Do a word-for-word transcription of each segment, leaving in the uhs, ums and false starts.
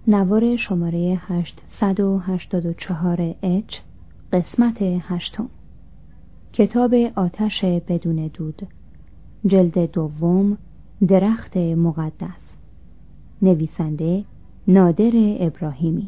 نوار شماره هشتصد و هشتاد و چهار اچ قسمت هشتم، کتاب آتش بدون دود، جلد دوم، درخت مقدس، نویسنده نادر ابراهیمی.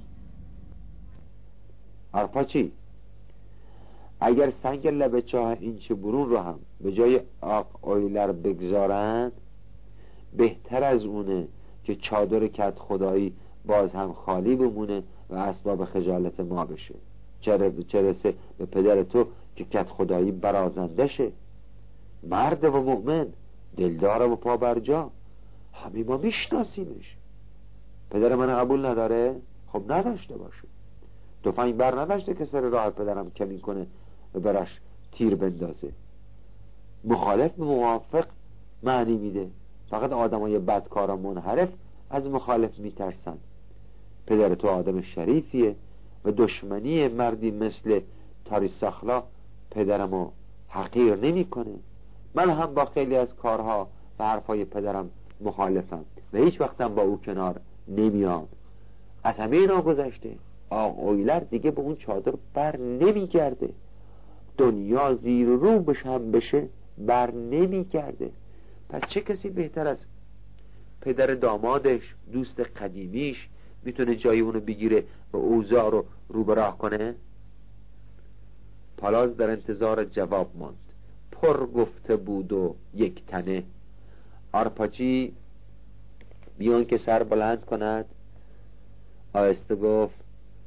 آرپاچی، اگر سنگ لبه چاه اینچ برون رو هم به جای آق اویلر بگذارن، بهتر از اونه که چادر کت خدایی باز هم خالی بمونه و اسباب خجالت ما بشه. چه رسه به پدر تو که کت خدایی برازنده شه، مرد و مؤمن، دلدار و پا برجا، همین ما میشناسیمش. پدر من قبول نداره؟ خب نداشته باشه. تفنگ بر نداشته که سر راه پدرم کمین کنه و براش تیر بندازه. مخالف به موافق معنی میده. فقط آدمای بدکار و منحرف از مخالف میترسن. پدر تو آدم شریفیه و دشمنی مردی مثل تاریساخلا پدرمو حقیر نمیکنه. من هم با خیلی از کارها و حرفای پدرم مخالفم و هیچ وقتم با او کنار نمیام. از همه اینا گذشته، آق اویلر دیگه به اون چادر بر نمیگرده. دنیا زیر رو بشم بشه بر نمیگرده. پس چه کسی بهتر از پدر دامادش، دوست قدیمیش، میتونه جای اونو بگیره و اوضاع رو رو به راه کنه؟ پالاز در انتظار جواب ماند. پر گفته بود و یک تنه. آرپاچی بیان که سر بلند کند آهسته گفت: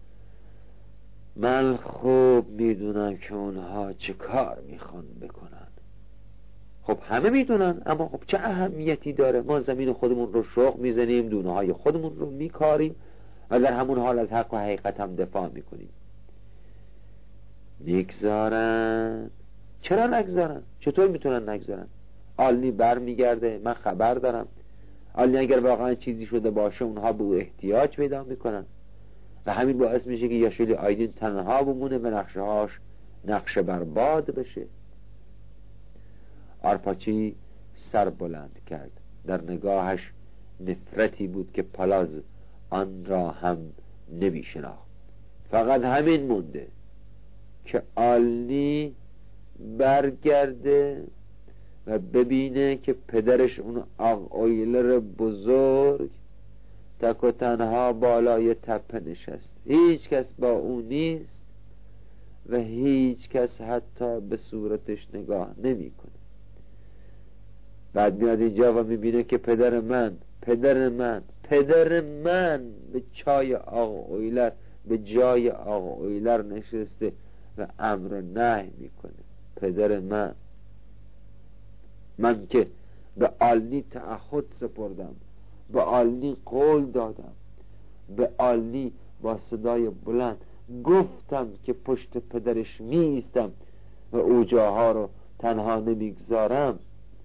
من خوب میدونم که اونها چه کار میخوان بکنن. خب همه میدونن، اما خب چه اهمیتی داره؟ ما زمین خودمون رو شوق میزنیم، دونه های خودمون رو میکاریم و در همون حال از حق و حقیقت هم دفاع میکنیم. نگذارن؟ چرا نگذارن؟ چطور میتونن نگذارن؟ آلنی بر میگرده، من خبر دارم. آلنی اگر واقعا چیزی شده باشه اونها به او احتیاج پیدا میکنن و همین باعث میشه که یاشلی آیدین تنها بمونه و نقشه هاش نقشه برباد بشه. آرپاچی سر بلند کرد. در نگاهش نفرتی بود که پالاز آن را هم نمی شناخت. فقط همین مونده که آلنی برگرده و ببینه که پدرش اون آق اویلر بزرگ تک و تنها بالای تپه نشست. هیچ کس با اون نیست و هیچ کس حتی به صورتش نگاه نمی کنه. بعد میاد اینجا و میبینه که پدر من پدر من پدر من به چای آق اویلر به جای آق اویلر نشسته و امر نهی میکنه. پدر من من که به آلنی تعهد سپردم، به آلنی قول دادم، به آلنی با صدای بلند گفتم که پشت پدرش میستم و اوجاها رو تنها نمیگذارم.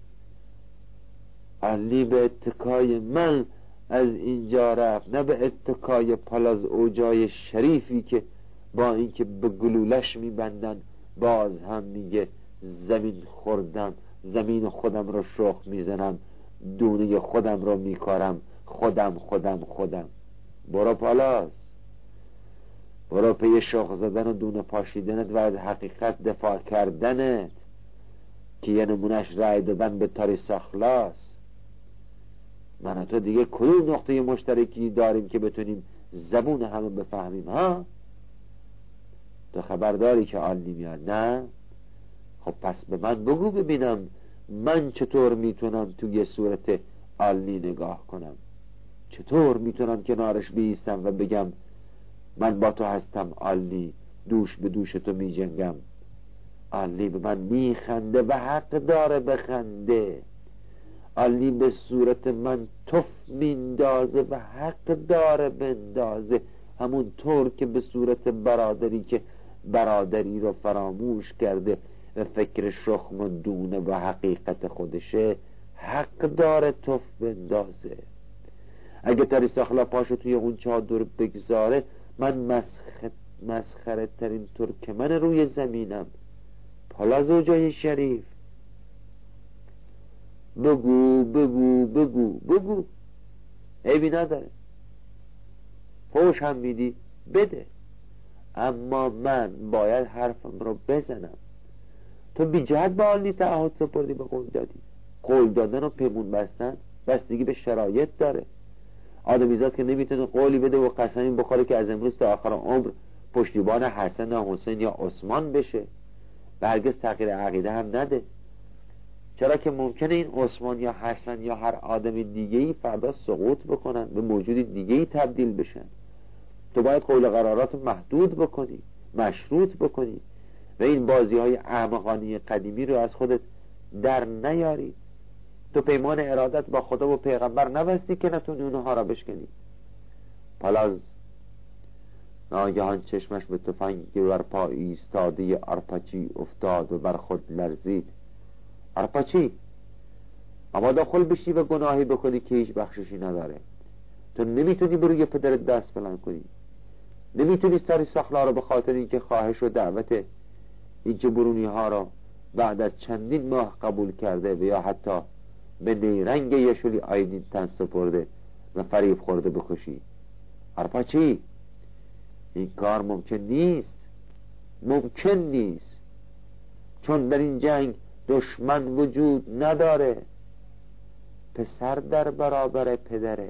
آلنی به اتکای من از اینجا رفت، نه به اتکای پالاز اوجای شریفی که با اینکه به گلولش میبندن باز هم میگه زمین خوردم، زمین خودم رو شخ میزنم، دونه خودم رو میکارم، خودم خودم خودم. برو پالاز، برو پی شخ زدن و دونه پاشیدنت و از حقیقت دفاع کردنت که یه نمونش رای دادن به تاریساخلاست. من و تو دیگه کدوم نقطه مشترکی داریم که بتونیم زبون همه بفهمیم؟ ها؟ تو خبر داری که آلنی میاد؟ نه؟ خب پس به من بگو ببینم من چطور میتونم توی صورت آلنی نگاه کنم، چطور میتونم کنارش بیستم و بگم من با تو هستم آلنی، دوش به دوش تو میجنگم. آلنی به من میخنده و حق داره بخنده. آلنی به صورت من تف میندازه و حق داره بندازه، همون طور که به صورت برادری که برادری رو فراموش کرده و فکر شخم و دونه و حقیقت خودشه حق داره تف بندازه. اگه تاریساخلا پاشو توی اون چادر بگذاره، من مسخ... مسخره ترین ترکمن روی زمینم. پالاز اوجای شریف، بگو بگو بگو بگو، عیبی نداره. فوش هم میدی بده، اما من باید حرفم رو بزنم. تو بی جهت به حال نیست تعهد سپردی به قول دادی. قول دادن و پیمون بستن بستگی به شرایط داره. آدمیزاد که نمیتونه قولی بده و قسمی بخوره که از امروز تا آخر عمر پشتیبان حسن یا حسین یا عثمان بشه و هرگز تغییر عقیده هم نده. چرا که ممکنه این عثمان یا حسن یا هر آدم دیگه‌ای فردا سقوط بکنن، به موجود دیگه‌ای تبدیل بشن. تو باید قول قرارات محدود بکنی، مشروط بکنی و این بازی های احمقانه قدیمی رو از خودت در نیاری. تو پیمان ارادت با خدا و پیغمبر نبستی که نتونی اونها را بشکنی. پالاز ناگهان چشمش به تفنگی بر پا ایستاده آرپاچی افتاد و بر خود لرزید. آرپاچی، اما داخل بشی و گناهی بکنی که هیچ بخششی نداره. تو نمیتونی بروی پدرت دست بلند کنی، نمیتونی سری ساخلا رو به خاطر اینکه خواهش و دعوت این جبرونی ها را بعد از چندین ماه قبول کرده و یا حتی به نیرنگ یشولی آیدین تن سپرده و فریب خورده بکشی. آرپاچی، این کار ممکن نیست، ممکن نیست، چون در این جنگ دشمن وجود نداره. پسر در برابر پدره.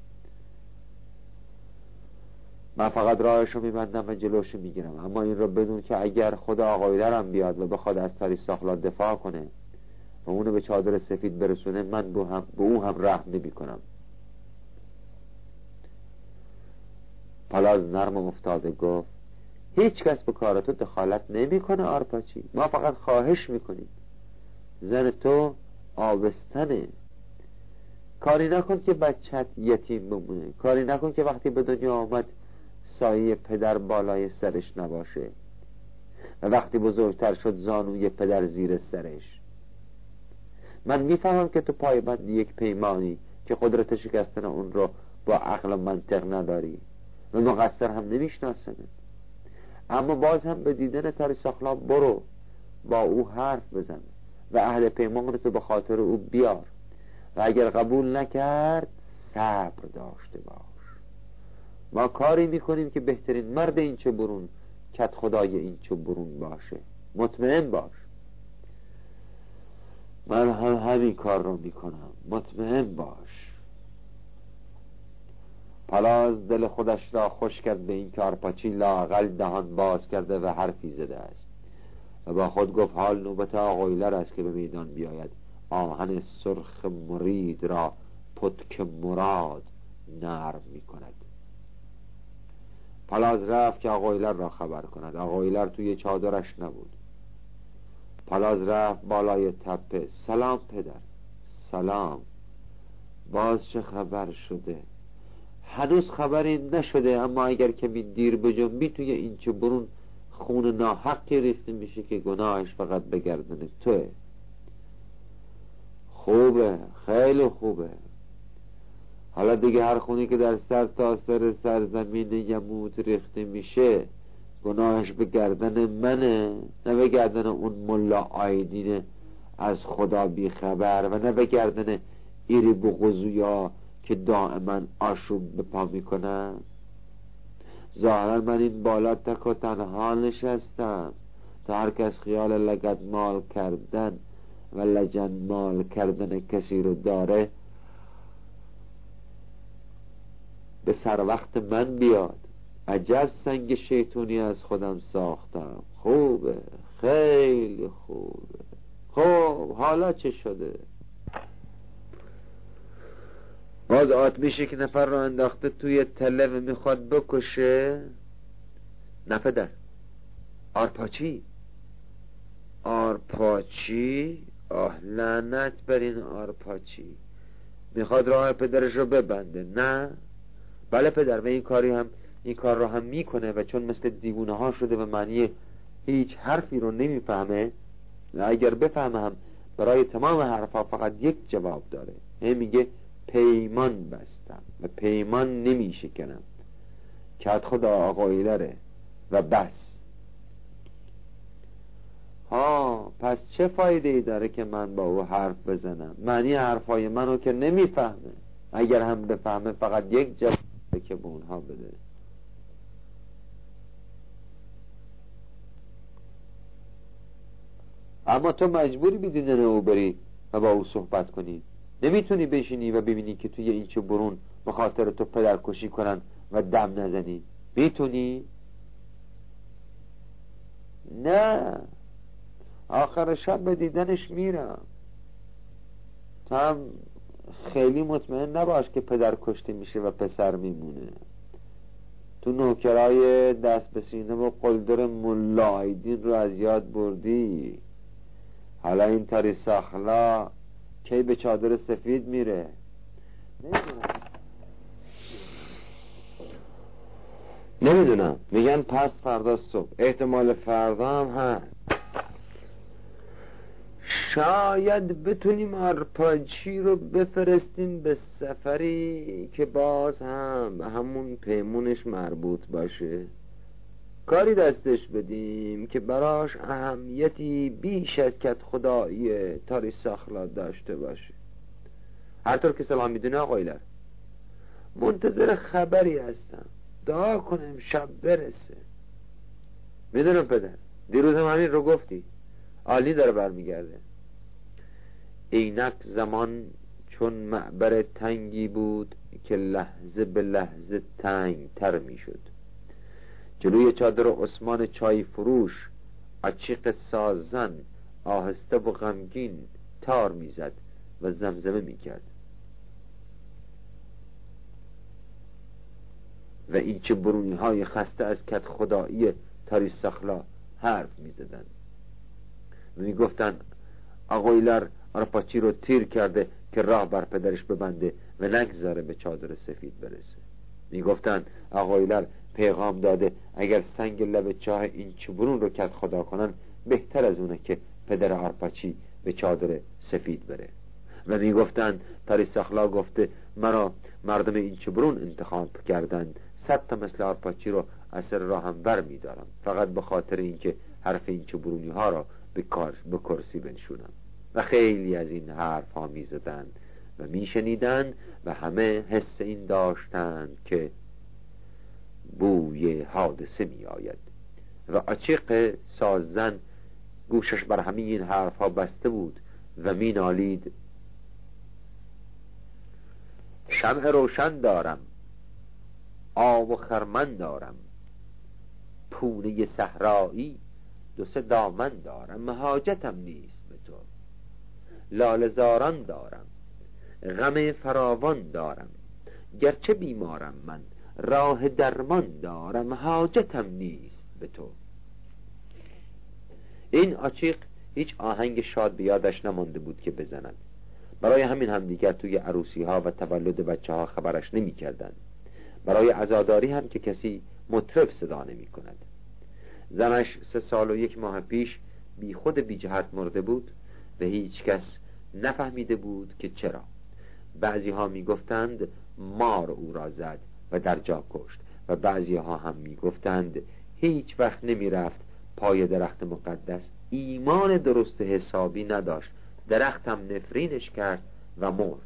من فقط راهشو میبندم و جلوشو میگیرم، اما این رو بدون که اگر خدا آقایلرم بیاد و بخواد از تاری ساخلا دفاع کنه و اونو به چادر سفید برسونه، من به, هم به او هم رحم نمی کنم. پالاز نرم افتاده گفت هیچ کس به کار تو دخالت نمی کنه آرپاچی، ما فقط خواهش میکنیم. زن تو آبستنه، کاری نکن که بچت یتیم بمونه، کاری نکن که وقتی به دنیا آمد سایه پدر بالای سرش نباشه و وقتی بزرگتر شد زانوی پدر زیر سرش. من میفهمم که تو پایبند یک پیمانی که قدرت شکستن اون رو با عقل و منطق نداری و مقصر هم نمیشناسمه، اما باز هم به دیدن تاری ساخلا برو، با او حرف بزن و اهل پیمان رو تو به خاطر او بیار و اگر قبول نکرد صبر داشته باش. ما کاری میکنیم که بهترین مرد این چه برون کت خدای این چه برون باشه. مطمئن باش من هم همین کار رو میکنم، مطمئن باش. پالاز دل خودش را خوش کرد به این که آرپاچی لااقل دهان باز کرده و حرفی زده است و با خود گفت حال نوبت آقایلر است که به میدان بیاید، آهن سرخ مرید را پتک مراد نرم می کند. پالاز رفت که آقایلر را خبر کند. آقایلر توی چادرش نبود. پالاز رفت بالای تپه. سلام پدر. سلام. باز چه خبر شده؟ هنوز خبری نشده، اما اگر کمی دیر بجنبی توی این چه برون خون ناحقی ریخته میشه که گناهش فقط به گردن توه. خوبه، خیلی خوبه. حالا دیگه هر خونی که در سر تا سر سرزمین یموت ریخته میشه گناهش به گردن منه، نه به گردن اون ملا آیدینه از خدا بی خبر و نه به گردن ایری بغضویا که دائما آشوب به پا میکنن. ظاهرا من این بالا تک و تنها نشستم تا هر کس خیال لگد مال کردن و لجن مال کردن کسی رو داره به سر وقت من بیاد. عجب سنگ شیطونی از خودم ساختم. خوبه، خیلی خوبه. خب حالا چه شده؟ باز آتمیشه که نفر رو انداخته توی تله و میخواد بکشه؟ نه پدر. آرپاچی آرپاچی آه لعنت بر این آرپاچی، میخواد راه پدرش رو ببنده. نه بله پدر، و این کاری هم این کار رو هم میکنه و چون مثل دیوونه ها شده و معنی هیچ حرفی رو نمیفهمه و اگر بفهمه هم برای تمام حرفا فقط یک جواب داره، این میگه پیمان بستم و پیمان نمیشکنم. کت خدا آقایلره و بس. ها پس چه فایده ای داره که من با او حرف بزنم؟ معنی حرفای منو که نمیفهمه، اگر هم بفهمه فقط یک جواب که به اونها بده. اما تو مجبوری به دیدن او بری و با او صحبت کنی. نمیتونی بشینی و ببینی که توی این چه برون به خاطر تو پدرکشی کنن و دم نزنی. میتونی؟ نه، آخر شب به دیدنش میرم. تو هم خیلی مطمئن نباش که پدر کشته میشه و پسر میمونه. تو نوکرای دست به سینه و قلدر ملا عیدین رو از یاد بردی. حالا این تاری ساخلا کی به چادر سفید میره؟ نمیدونم نمیدونم میگن پس فردا صبح، احتمال فردا هم هست. شاید بتونیم آرپاچی رو بفرستیم به سفری که باز هم به همون پیمونش مربوط باشه. کاری دستش بدیم که براش اهمیتی بیش از کت خدایی تاری ساخلا داشته باشه. هر طور که سلام میدونه آقایلر، منتظر خبری هستم. دعا کنم شب برسه. میدونم پدر، دیروز هم همین رو گفتی. عالی داره برمیگرده. اینک زمان چون معبر تنگی بود که لحظه به لحظه تنگ تر می شد. جلوی چادر عثمان چای فروش عچیق سازن آهسته و غمگین تار می زد و زمزمه می کرد. و این چه برونی های خسته از کت خدایی تاری ساخلا حرف می زدن و می گفتن آقایلر آرپاچی رو تیر کرده که راه بر پدرش ببنده و نگذاره به چادر سفید برسه. می گفتن آقایلر پیغام داده اگر سنگ لب چاه این چوبرون رو کت خدا کنن بهتر از اونه که پدر آرپاچی به چادر سفید بره. و می گفتن تاری ساخلا گفته مرا مردم این چوبرون انتخاب کردن، صد تا مثل آرپاچی رو از سر راهم بر می دارم فقط به خاطر اینکه حرف این چوبرونی ها را به کار به کرسی بنشونم. و خیلی از این حرف ها می زدن و می شنیدن و همه حس این داشتند که بوی حادثه می آید. و عچیق سازن گوشش بر همین این حرف ها بسته بود و می نالید شمع روشن دارم، آب و خرمن دارم، پونه صحرایی دو سه دامن دارم، حاجتم نیست به تو. لاله زاران دارم، غم فراوان دارم، گرچه بیمارم من راه درمان دارم، حاجتم نیست به تو. این عچیق هیچ آهنگ شاد بیادش نمانده بود که بزند. برای همین هم دیگر توی عروسی ها و تولد بچه ها خبرش نمی کردن. برای عزاداری هم که کسی مطرب صدا نمی کند. زنش سه سال و یک ماه پیش بی خود بی جهت مرده بود و هیچ کس نفهمیده بود که چرا. بعضی ها می گفتند مار او را زد و در جا کشت و بعضی ها هم می گفتند هیچ وقت نمی رفت پای درخت مقدس، ایمان درست حسابی نداشت، درختم نفرینش کرد و مرد.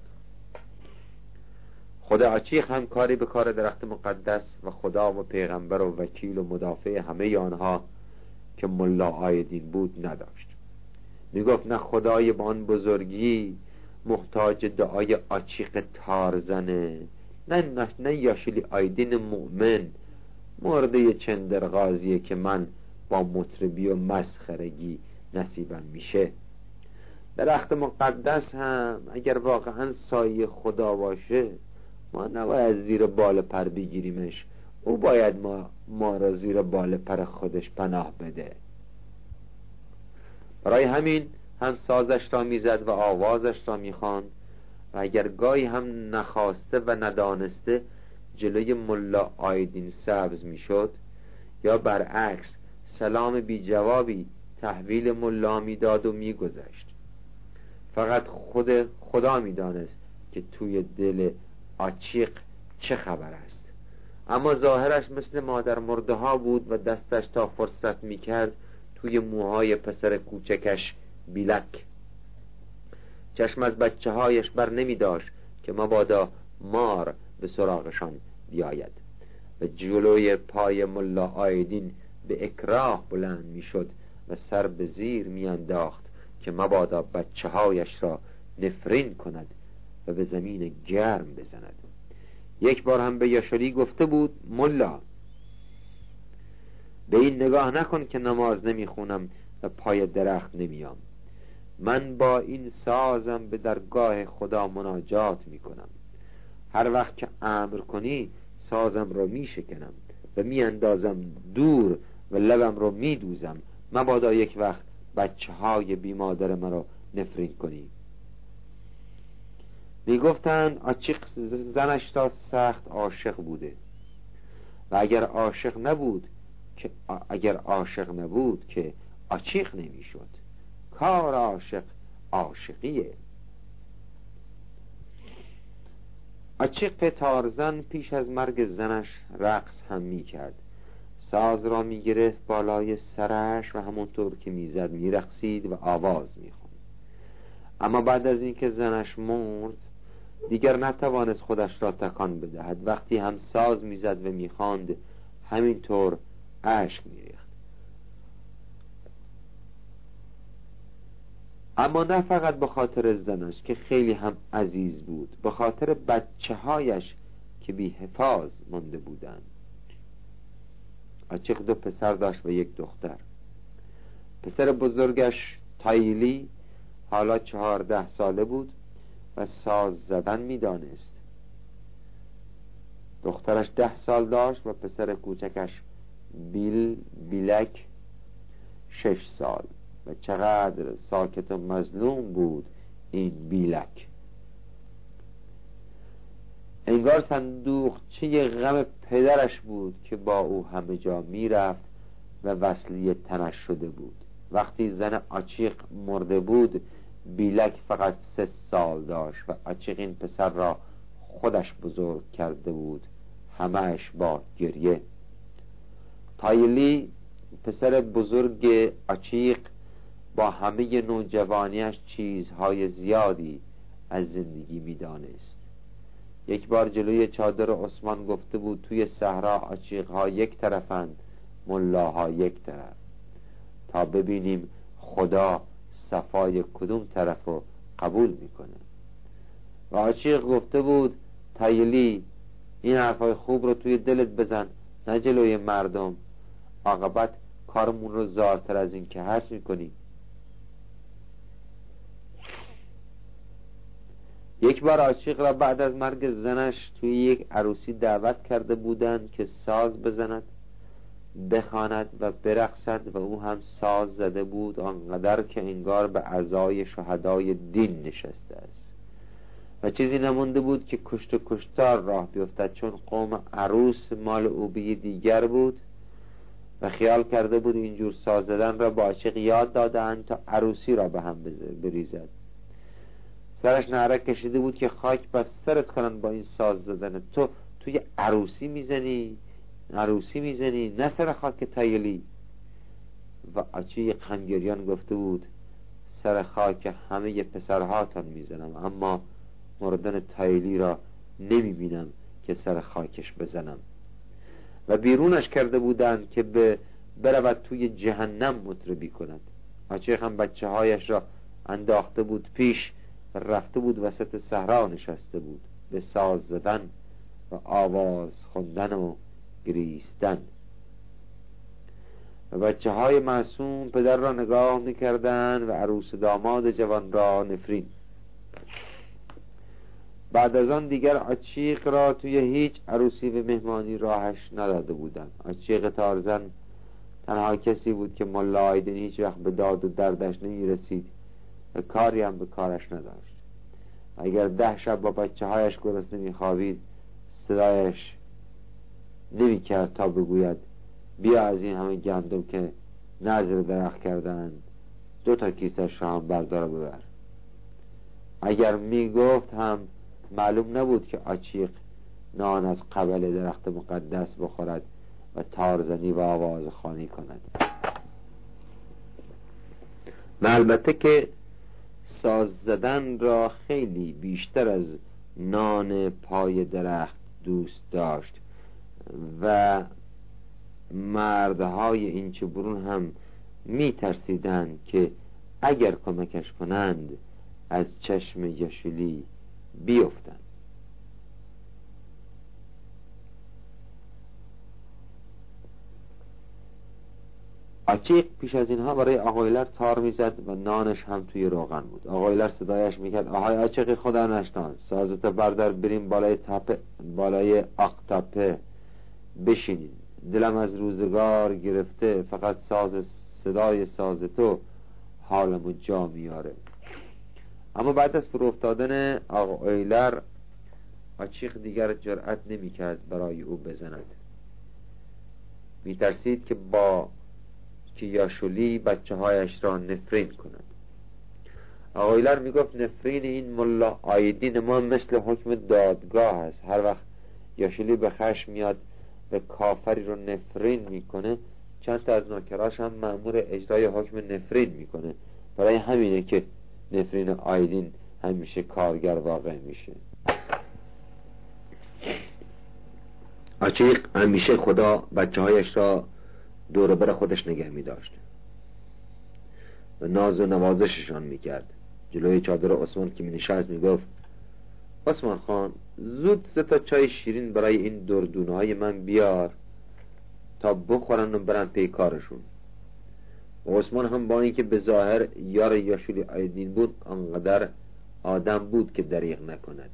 خدا عچیق هم کاری به کار درخت مقدس و خدا و پیغمبر و وکیل و مدافع همه آنها که ملا عایدین بود نداشت. می گفت نه خدای با آن بزرگی محتاج دعای عچیق تارزنه، نه نه نه یاشلی عایدین مؤمن مرده چندرغازیه که من با مطربی و مسخرگی نصیبم میشه. درخت مقدس هم اگر واقعا سایه خدا باشه ما نباید زیر بال پر بگیریمش، او باید ما, ما را زیر بال پر خودش پناه بده. برای همین هم سازش را میزد و آوازش را میخواند و اگر گاهی هم نخواسته و ندانسته جلوی ملا عایدین سبز میشد یا برعکس سلام بی جوابی تحویل ملا میداد و میگذشت. فقط خود خدا میدانست که توی دل عچیق چه خبر است. اما ظاهرش مثل مادر مرده ها بود و دستش تا فرصت میکرد توی موهای پسر کوچکش بیلک. چشم از بچه هایش بر نمی داشت که مبادا مار به سراغشان بیاید و جلوی پای ملا عایدین به اکراه بلند میشد و سر به زیر میانداخت که مبادا بچه هایش را نفرین کند و به زمین گرم بزند. یک بار هم به یاشاری گفته بود ملا، به این نگاه نکن که نماز نمیخونم و پای درخت نمیام. من با این سازم به درگاه خدا مناجات میکنم. هر وقت که امر کنی سازم را میشکنم و میاندازم دور و لبم را میدوزم، مبادا یک وقت بچه های بی مادر مرا نفرین کنی. میگفتند آچیق زنش را سخت عاشق بوده و اگر عاشق نبود که اگر عاشق نبود که آچیق نمیشد. کار عاشق عاشقیه. آچیق تارزن پیش از مرگ زنش رقص هم میکرد. ساز را میگرفت بالای سرش و همونطور که میزد میرقصید و آواز میخوند. اما بعد از اینکه زنش مرد دیگر نتوانست خودش را تکان بدهد. وقتی هم ساز میزد و میخواند همینطور اشک میریخت. اما نه فقط به خاطر زنش که خیلی هم عزیز بود، به خاطر بچه هایش که بی حفاظ مانده بودند. آچیق دو پسر داشت و یک دختر. پسر بزرگش تایلی حالا چهارده ساله بود و ساز زدن می دانست. دخترش ده سال داشت و پسر کوچکش بیل بیلک شش سال. و چقدر ساکت و مظلوم بود این بیلک. انگار صندوقچه غم پدرش بود که با او همه جا می رفت و وصلی تنش شده بود. وقتی زن آچیق مرده بود بیلک فقط سه سال داشت و آچیق این پسر را خودش بزرگ کرده بود، همهش با گریه. تایلی پسر بزرگ آچیق با همه نوجوانیش چیزهای زیادی از زندگی می دانست. یک بار جلوی چادر عثمان گفته بود توی صحرا آچیقها یک طرفند، ملاها یک طرف، تا ببینیم خدا صفای کدوم طرف رو قبول میکنه. و آچیق گفته بود تایلی این حرفای خوب رو توی دلت بزن، نه جلوی مردم، عاقبت کارمون رو زارتر از این که هست میکنی. یک بار آچیق را بعد از مرگ زنش توی یک عروسی دعوت کرده بودند که ساز بزند، بخواند و برقصد و او هم ساز زده بود آنقدر که انگار به عزای شهدای دین نشسته است و چیزی نمونده بود که کشت و کشتار راه بیفتد، چون قوم عروس مال او به دیگر بود و خیال کرده بود اینجور ساز زدن را با عاشق یاد دادند تا عروسی را به هم بریزد. سرش نعرک کشیده بود که خاک بس سرت کنن با این ساز زدن. تو توی عروسی میزنی عروسی میزنی نه سر خاک تایلی. و آچی غمگریان گفته بود سر خاک همه پسرهاتان میزنم، اما مردن تایلی را نمیبینم که سر خاکش بزنم. و بیرونش کرده بودند که به برود توی جهنم مطربی کند. آچی هم بچه هایش را انداخته بود پیش و رفته بود وسط صحرا نشسته بود به ساز زدن و آواز خوندن و گریستن. و بچه های معصوم پدر را نگاه میکردن و عروس داماد جوان را نفرین. بعد از آن دیگر آچیق را توی هیچ عروسی و مهمانی راهش نداده بودن. آچیق تارزن تنها کسی بود که ملا عایدین هیچ وقت به داد و دردش نمی رسید و کاری هم به کارش نداشت. اگر ده شب با بچه هایش گرسنه می خوابید صدایش نمی کرد تا بگوید بیا از این همه گندم که نظر درخت کردن دو تا کیسه‌اش را هم بردار ببر. اگر می گفت هم معلوم نبود که آچیق نان از قبل درخت مقدس بخورد و تارزنی و آواز خوانی کند. و البته که ساز زدن را خیلی بیشتر از نان پای درخت دوست داشت و مردهای این چوبرون هم می ترسیدند که اگر کمکش کنند از چشم یشولی بیفتند. آچیق پیش از اینها برای آقایلر تار میزد و نانش هم توی روغن بود. آقایلر صدایش میکرد آهای آچیق خدا نشناس، سازت بردار بریم بالای تپه، بالای آقتپه بشینیم. دلم از روزگار گرفته، فقط ساز صدای ساز تو حالمو جا میاره. اما بعد از فرو افتادن آقایلر آچیق دیگر جرأت نمیکرد برای او بزند. میترسید که با که یاشولی بچه هایش را نفرین کند. آقایلر میگفت نفرین این ملا آیدین ما مثل حکم دادگاه است. هر وقت یاشولی به خشم میاد و کافری رو نفرین میکنه، چند تا از نوکراش هم مأمور اجرای حکم نفرین میکنه. برای همینه که نفرین آیدین همیشه کارگر واقع میشه. آچیق همیشه خدا بچه هایش را دور بر خودش نگه می داشت و ناز و نوازششان می کرد. جلوی چادر عثمان که می نشست می گفت عثمان خان زود سه تا چای شیرین برای این دردونه های من بیار تا بخورن و برن پی کارشون. و عثمان هم با اینکه به ظاهر یار یاشولی آیدین بود، انقدر آدم بود که دریغ نکند.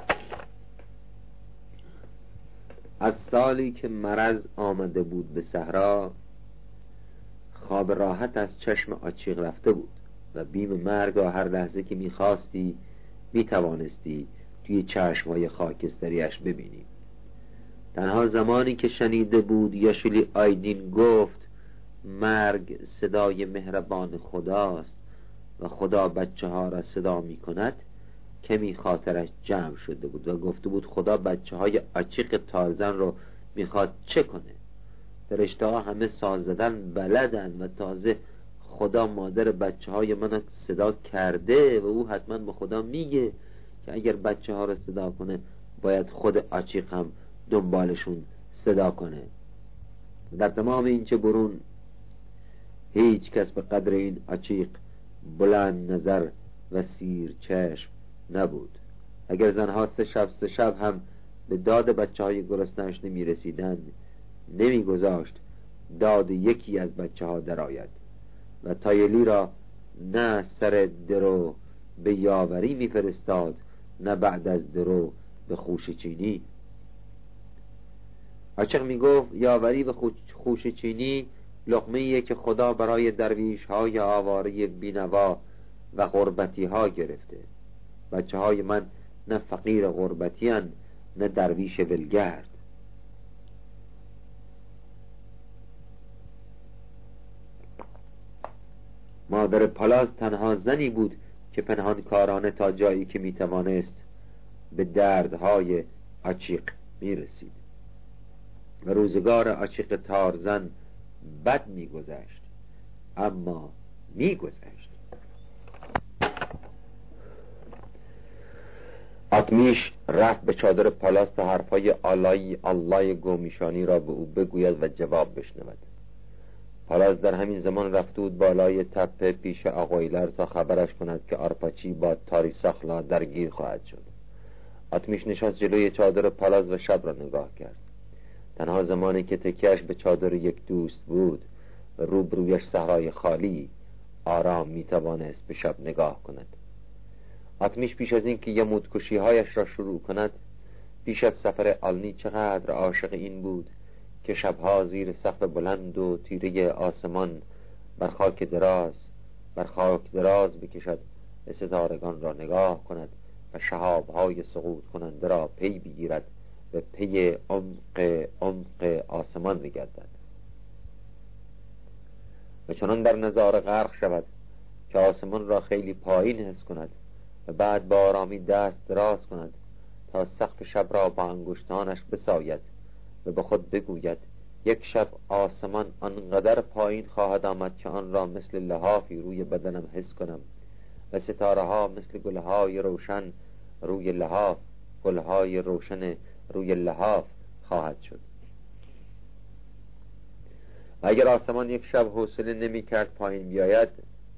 از سالی که مرض آمده بود به صحرا، خواب راحت از چشم آچیق رفته بود و بیم مرگ و هر لحظه که میخواستی میتوانستی توی چشمهای خاکستریش ببینی. تنها زمانی که شنیده بود یاشولی آیدین گفت مرگ صدای مهربان خداست و خدا بچه ها را صدا می کند، کمی خاطرش جمع شده بود و گفته بود خدا بچه های آچیق تارزن رو میخواد چه کنه؟ فرشته ها همه ساز زدن بلدن و تازه خدا مادر بچه های من صدا کرده و او حتما به خدا میگه که اگر بچه ها رو صدا کنه باید خود آچیق هم دنبالشون صدا کنه. در تمام این چه برون هیچ کس به قدر این آچیق بلند نظر و سیر چشم نبود. اگر زنها سه شب سه شب هم به داد بچه های گرسنه‌اش نمی رسیدن، نمی گذاشت داد یکی از بچه ها در آید و تایلی را نه سر درو به یاوری می فرستاد نه بعد از درو به خوشچینی. آچیق می گفت یاوری به خوشچینی لقمه‌ایه که خدا برای درویش های آواره بینوا و غربتی ها گرفته. بچه های من نه فقیر غربتی هن نه درویش ولگرد. مادر پالاز تنها زنی بود که پنهان کارانه تا جایی که میتوانست به دردهای آچیق میرسید و روزگار آچیق تارزن بد میگذشت، اما میگذشت. آتمیش رفت به چادر پالاس تا حرفای آلای الله گومیشانی را به او بگوید و جواب بشنود. پالاس در همین زمان رفته بود بالای تپه پیش آقایلر تا خبرش کند که آرپاچی با تاری ساخلا درگیر خواهد شد. آتمیش نشست جلوی چادر پالاس و شب را نگاه کرد. تنها زمانی که تکیه‌اش به چادر یک دوست بود و روبرویش صحرای خالی، آرام میتوانست به شب نگاه کند. آتمیش پیش از این که یمودکشی هایش را شروع کند، پیش از سفر آلنی چقدر عاشق این بود که شبها زیر سقف بلند و تیره آسمان بر خاک دراز بر خاک دراز بکشد و ستارگان را نگاه کند و شهابهای سقوط کننده را پی بگیرد و پی عمق عمق آسمان بگردد و چنان در نظاره غرق شود که آسمان را خیلی پایین حس کند و بعد با آرامی دست دراز کند تا سقف شب را با انگشتانش بساید و به خود بگوید یک شب آسمان آنقدر پایین خواهد آمد که آن را مثل لحافی روی بدنم حس کنم و ستاره ها مثل گلهای روشن روی لحاف، گلهای روشن روی لحاف خواهد شد. و اگر آسمان یک شب حوصله نمی کرد پایین بیاید،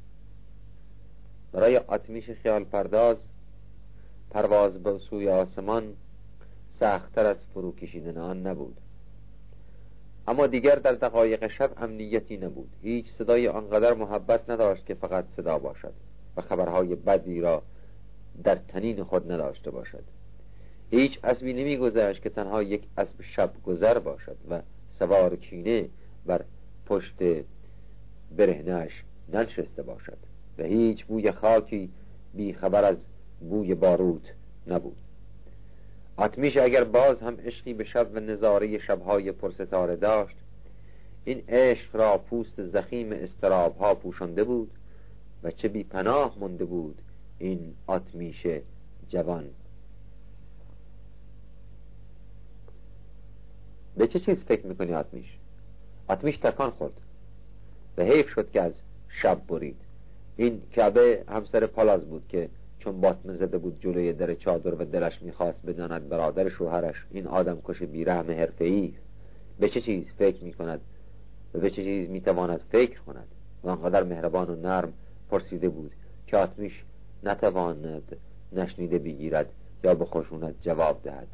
برای آتمیش خیال پرداز پرواز به سوی آسمان سخت‌تر از فرو کشیدن آن نبود. اما دیگر در دقایق شب امنیتی نبود. هیچ صدای آنقدر محبت نداشت که فقط صدا باشد و خبرهای بدی را در تنین خود نداشته باشد. هیچ اسبی نمی گذشت که تنها یک اسب شب گذر باشد و سوار کینه بر پشت برهنه‌اش ننشسته باشد و هیچ بوی خاکی بی خبر از بوی باروت نبود. آتمیش اگر باز هم عشقی به شب و نظاره شبهای پرستاره داشت، این عشق را پوست زخیم اضطرابها پوشانده بود و چه بی پناه مانده بود این آتمیش جوان. به چه چیز فکر میکنی آتمیش؟ آتمیش تکان خورد و حیف شد که از شب برید. این کعبه همسر پالاز بود که چون باطمه زده بود جلوی در چادر و دلش میخواست بداند برادر شوهرش این آدم کش بیرحم حرفه‌ای به چه چیز فکر میکند و به چه چیز میتواند فکر کند و آنقدر مهربان و نرم پرسیده بود که آتمیش نتواند نشنیده بگیرد یا به خشونت جواب دهد.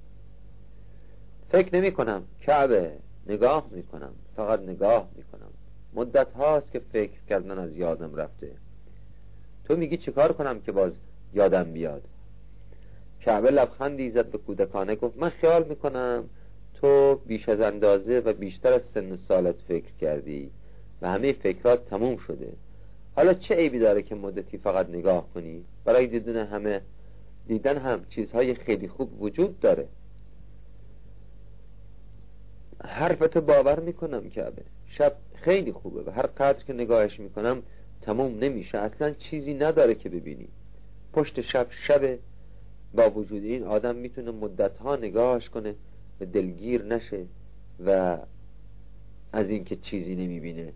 فکر نمی کنم کعبه، نگاه میکنم، فقط نگاه میکنم. مدت هاست که فکر کردن از یادم رفته. تو میگی چیکار کنم که باز یادم بیاد؟ کعبه لبخندی زد به کودکانه، گفت من خیال میکنم تو بیش از اندازه و بیشتر از سن سالت فکر کردی و همه فکرات تموم شده. حالا چه عیبی داره که مدتی فقط نگاه کنی؟ برای دیدن همه دیدن هم چیزهای خیلی خوب وجود داره. حرفتو باور میکنم کعبه، شب خیلی خوبه و هر قدر که نگاهش میکنم تموم نمیشه. اصلا چیزی نداره که ببینی. پشت شب شبه، با وجود این آدم میتونه مدتها نگاهش کنه و دلگیر نشه و از این که چیزی نمیبینه.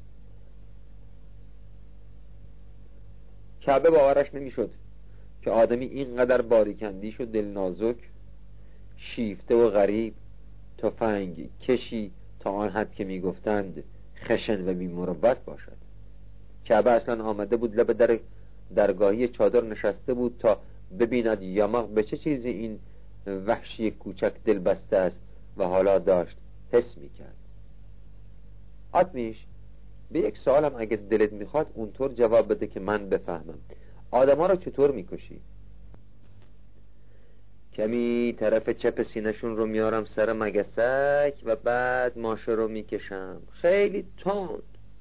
کعبه باورش نمیشد که آدمی اینقدر باریکندیش و دلنازک، شیفته و غریب، تفنگ کشی تا آن حد که میگفتند خشن و بی‌مروت باشد. کعبه اصلا آمده بود لب در درگاهی چادر نشسته بود تا ببیند یامق به چه چیزی این وحشی کوچک دل بسته است و حالا داشت حس میکرد. آتمیش، به یک سوالم اگه دلت میخواد اونطور جواب بده که من بفهمم. آدما رو چطور میکشی؟ کمی طرف چپ سینه‌شون رو میارم سر مگسک و بعد ماشه رو میکشم خیلی تند.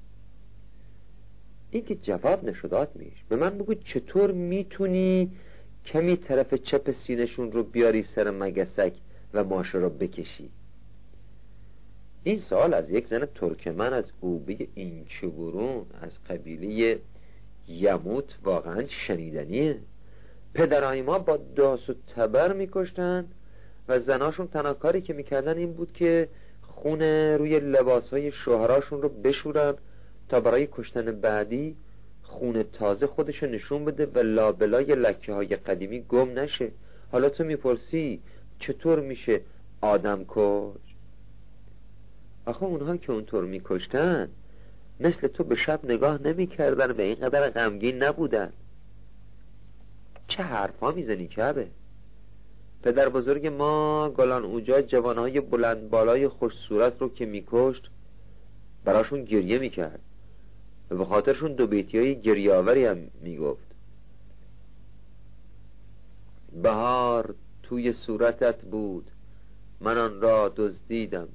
این که جواب نشد آتمیش. به من بگو چطور میتونی کمی طرف چپ سینه‌شون رو بیاری سر مگسک و ماشه رو بکشی؟ این سوال از یک زن ترکمن از اوبه اینچوبورون از قبیله یموت واقعا شنیدنیه. پدرای ما با داس و تبر میکشتن و زناشون تنها کاری که میکردن این بود که خون روی لباسهای شوهراشون رو بشورن تا برای کشتن بعدی خون تازه خودشو نشون بده و لابلای لکه های قدیمی گم نشه. حالا تو میپرسی چطور میشه آدم کش؟ آخه اونها که اونطور میکشتن مثل تو به شب نگاه نمیکردن و اینقدر غمگین نبودن. چه حرفا میزنی کعبه؟ پدر بزرگ ما گلان اوجا جوانهای بلند بالای خوش صورت رو که میکشت براشون گریه میکرد و به خاطرشون دو بیتی های گریاوری هم میگفت. بهار توی صورتت بود من آن را دزدیدم،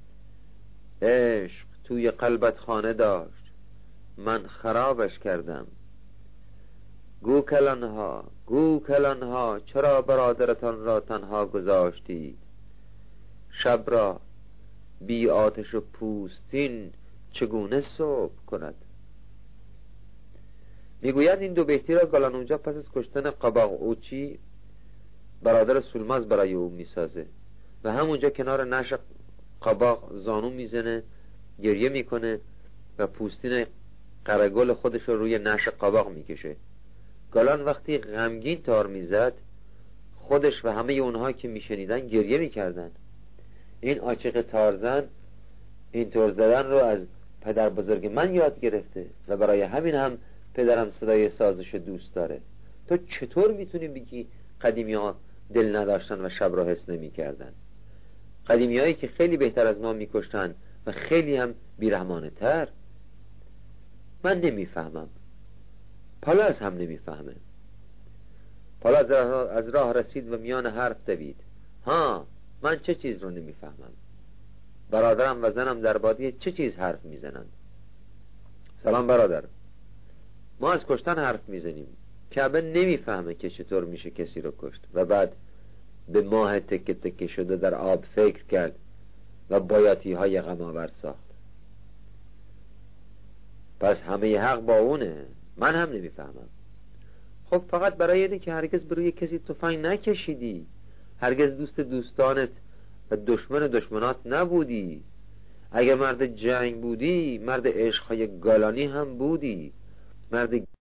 عشق توی قلبت خانه داشت من خرابش کردم. گو کلانها گو کلانها چرا برادرتان را تنها گذاشتید؟ شب را بی آتش و پوستین چگونه صبح کند؟ میگوید این دو بیتی را گالانوجا پس از کشتن قباق اوچی برادر سولماز برای او میسازه و همونجا کنار نعش قباق زانو میزنه، گریه میکنه و پوستین قرگل خودش رو روی نعش قباق میکشه. گالان وقتی غمگین تار میزد خودش و همه اونها که میشنیدن گریه میکردن. این عاشق تارزن اینطور زدن رو از پدر بزرگ من یاد گرفته و برای همین هم پدرم صدای سازش دوست داره. تو چطور میتونی بگی قدیمی ها دل نداشتن و شب را حس نمی کردن؟ قدیمی هایی که خیلی بهتر از ما میکشتن و خیلی هم بیرحمانه تر. من نمیفهمم، پالاز هم نمیفهمه. پالاز از راه رسید و میان حرف دوید. ها، من چه چیز رو نمیفهمم؟ برادرم و زنم در بادیه چه چیز حرف میزنن؟ سلام برادر، ما از کشتن حرف میزنیم. کعبه نمیفهمه که چطور میشه کسی رو کشت. و بعد به ماه تکه تکه شده در آب فکر کرد و بایاتی های غم‌آور ساخت. پس همه حق با اونه، من هم نمیفهمم. خب فقط برای اینه که هرگز بروی کسی تفنگ نکشیدی، هرگز دوست دوستانت و دشمن دشمنات نبودی. اگر مرد جنگ بودی، مرد عشقهای گالانی هم بودی، مرد